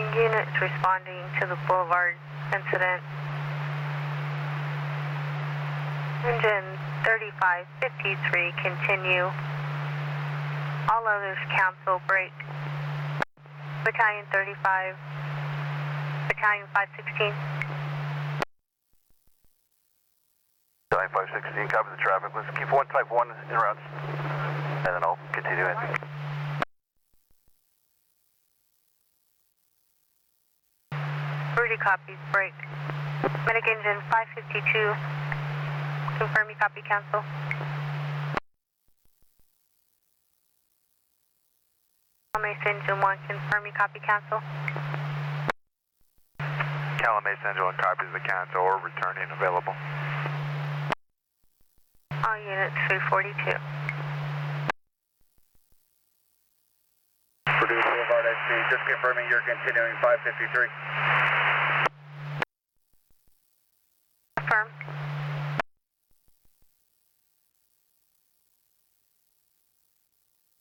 Units responding to the Boulevard incident. Engine 3553, continue. All others cancel, break. Battalion 35, Battalion 516. Battalion 516, copy the traffic. Let's keep one type 1 in routes, and then I'll continue in. Rudy copies, break. Medic engine 552, confirm you copy, cancel. Calamase engine 1, confirm you copy, cancel. Calamase engine 1 copies the cancel or returning available. All units 342. Purdue Boulevard SC, just confirming you're continuing 553.